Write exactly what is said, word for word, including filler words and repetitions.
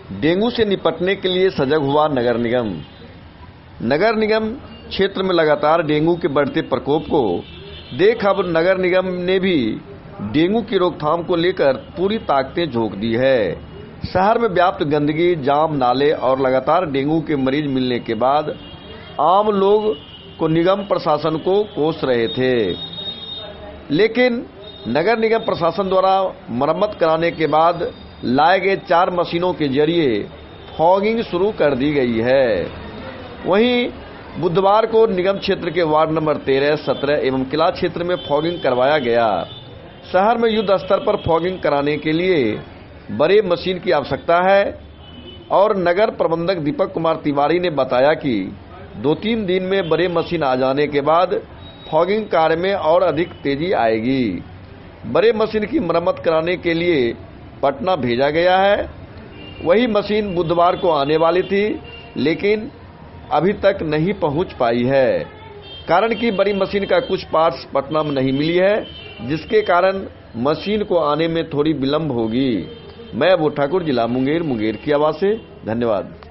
Dengue से निपटने के लिए सजग हुआ नगर निगम। नगर निगम क्षेत्र में लगातार डेंगू के बढ़ते प्रकोप को देख अब नगर निगम ने भी डेंगू की रोकथाम को लेकर पूरी ताकतें झोंक दी है। शहर में व्याप्त गंदगी, जाम नाले और लगातार डेंगू के मरीज मिलने के बाद आम लोग को निगम प्रशासन को कोस रहे थे, लेकिन नगर निगम प्रशासन द्वारा मरम्मत कराने के बाद लाए गए चार मशीनों के जरिए फॉगिंग शुरू कर दी गई है। वहीं बुधवार को निगम क्षेत्र के वार्ड नंबर तेरह, सत्रह एवं किला क्षेत्र में फॉगिंग करवाया गया। शहर में युद्ध स्तर पर फॉगिंग कराने के लिए बड़े मशीन की आवश्यकता है और नगर प्रबंधक दीपक कुमार तिवारी ने बताया कि दो तीन दिन में बड़े मशीन आ जाने के बाद फॉगिंग कार्य में और अधिक तेजी आएगी। बड़े मशीन की मरम्मत कराने के लिए पटना भेजा गया है। वही मशीन बुधवार को आने वाली थी, लेकिन अभी तक नहीं पहुंच पाई है, कारण कि बड़ी मशीन का कुछ पार्ट्स पटना में नहीं मिली है, जिसके कारण मशीन को आने में थोड़ी विलंब होगी। मैं अबू ठाकुर, जिला मुंगेर, मुंगेर की आवाज से। धन्यवाद।